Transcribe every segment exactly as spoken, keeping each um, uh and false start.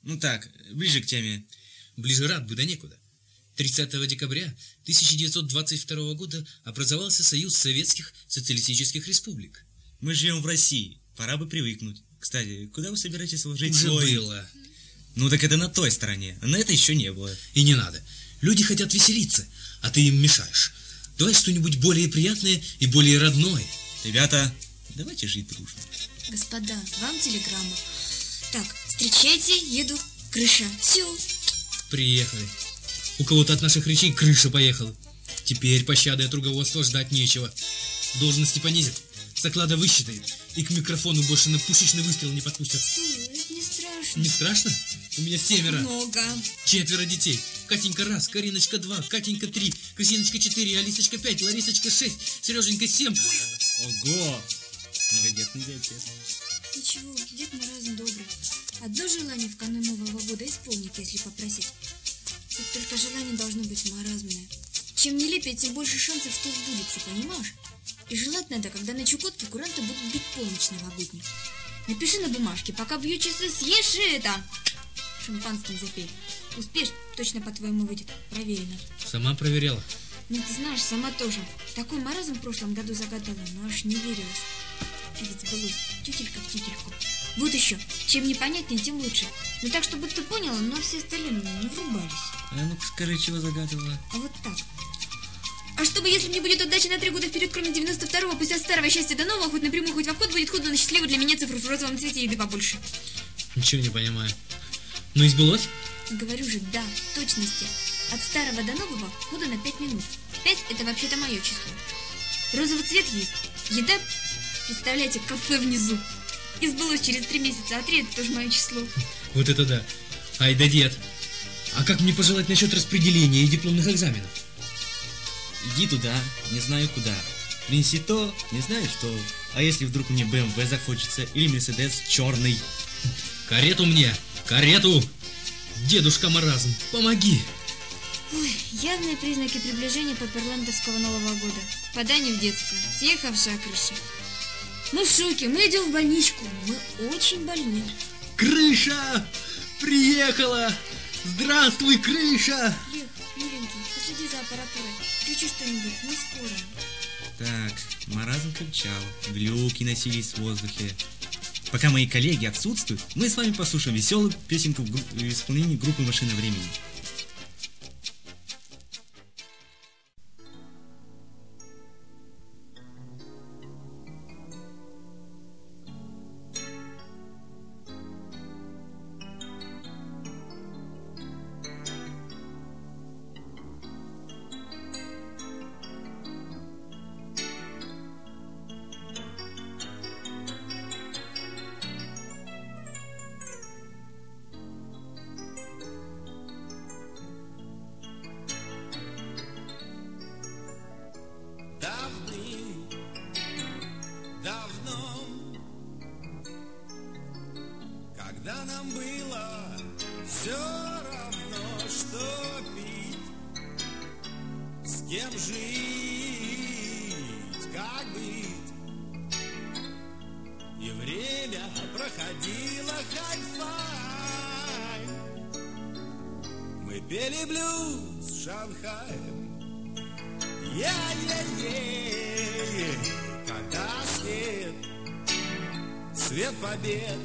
Ну так, ближе к теме. Ближе рад бы, да некуда. тридцатого декабря тысяча девятьсот двадцать второго года образовался Союз Советских Социалистических Республик. Мы живем в России, пора бы привыкнуть. Кстати, куда вы собираетесь вложить Уже свой... было. Ну так это на той стороне, а на этой еще не было. И не надо. Люди хотят веселиться, а ты им мешаешь. Давай что-нибудь более приятное и более родное. Ребята, давайте жить дружно. Господа, вам телеграмма. Так, встречайте, еду, крыша. Сю. Приехали. У кого-то от наших речей крыша поехала. Теперь пощады от руководства ждать нечего. Должности понизят, с оклада высчитают, и к микрофону больше на пушечный выстрел не подпустят. Ой, это не страшно. Не страшно? У меня семеро. Много. Четверо детей. Катенька раз, Кариночка два, Катенька три, Красиночка четыре, Алисочка пять, Ларисочка шесть, Сереженька семь. Ого! Многодетный диабет. Ничего, Дед Мороз добрый. Одно желание в канун Нового года исполнит, если попросить. Вот только желание должно быть маразмное. Чем нелепее, тем больше шансов, что сбудется, понимаешь? И желать надо, когда на Чукотке куранты будут бить полночь новогодний. Напиши на бумажке, пока бью часы, съешь это. Шампанским запей. Успеешь, точно по-твоему выйдет. Проверено. Сама проверяла? Ну, ты знаешь, сама тоже. Такой маразм в прошлом году загадала, но аж не верилась. А ведь сбылось, тютелька в тютельку. Вот еще, чем непонятнее, тем лучше. Ну так, чтобы ты поняла, но все остальные не врубались. А ну-ка скажи, чего загадывала? А вот так. А чтобы, если мне будет удача на три года вперед, кроме девяносто второго, пусть от старого счастья до нового, хоть напрямую, хоть в обход, будет худо, но счастливо для меня цифру в розовом цвете и еды побольше. Ничего не понимаю. Ну и сбылось? Говорю же, да, в точности. От старого до нового худо на пять минут. Пять – это вообще-то мое число. Розовый цвет есть. Еда, представляете, кафе внизу. И сбылось через три месяца, а три – это тоже мое число. Вот это да. Ай да дед. А как мне пожелать насчет распределения и дипломных экзаменов? Иди туда, не знаю куда. Принеси то, не знаю что. А если вдруг мне бэ эм вэ захочется или Мерседес черный? Карету мне! Карету! Дедушка Маразм, помоги! Ой, явные признаки приближения паперландовского Нового года. Впадание в детское, съехавшая крыша. Мы в шоке, мы идем в больничку. Мы очень больны. Крыша! Приехала! Здравствуй, крыша! Лех, миленький, последи за аппаратурой. Включи что-нибудь, мы скоро. Так, маразм кричал, глюки носились в воздухе. Пока мои коллеги отсутствуют, мы с вами послушаем веселую песенку в, гру... в исполнении группы «Машина времени». Давно, когда нам было все равно, что пить, с кем жить, как быть, и время проходило хай-фай. Мы пели блюз Шанхаем, я-я-я. Когда свет, свет побед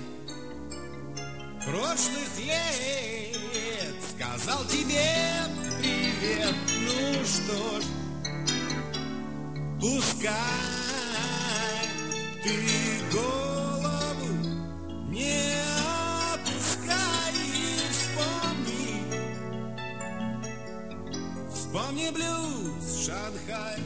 прошлых лет сказал тебе привет, ну что ж, пускай ты голову не опускай и вспомни, вспомни блюз Шанхая.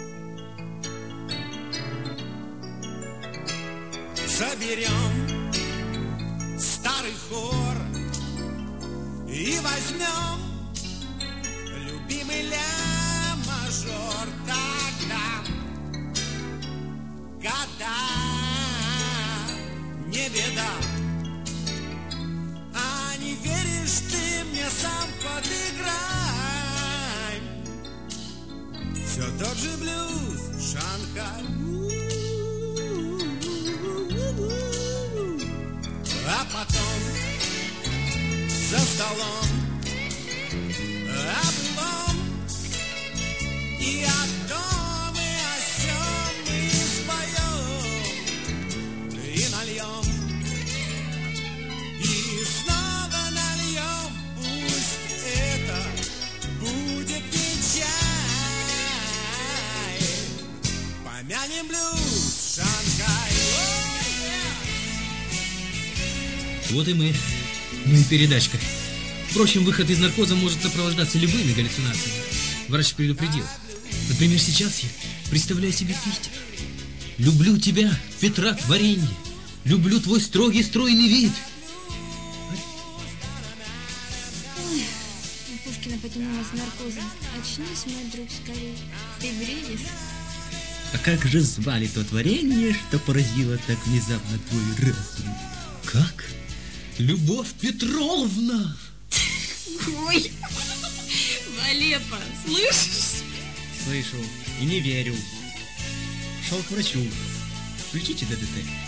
Соберем старый хор и возьмем любимый ля-мажор. Тогда, когда не беда, а не веришь ты мне, сам подыграй. Все тот же блюз Шанхай. А потом столом, облом. И о том, и о сём мы споем и нальем, и снова нальем. Пусть это будет не чай, помянем блюз Шанхай. Вот и мы. Ну и передачка. Впрочем, выход из наркоза может сопровождаться любыми галлюцинациями. Врач предупредил. Например, сейчас я представляю себе Питер. Люблю тебя, Петрак, варенье. Люблю твой строгий стройный вид. Ой, Пушкина потянулась наркозом. Очнись, мой друг, скорее. Ты бредишь? А как же звали то творение, что поразило так внезапно твой разум? Как? Любовь Петровна! Ой, Валепа, слышишь? Слышу и не верю. Шел к врачу. Включите ДДТ.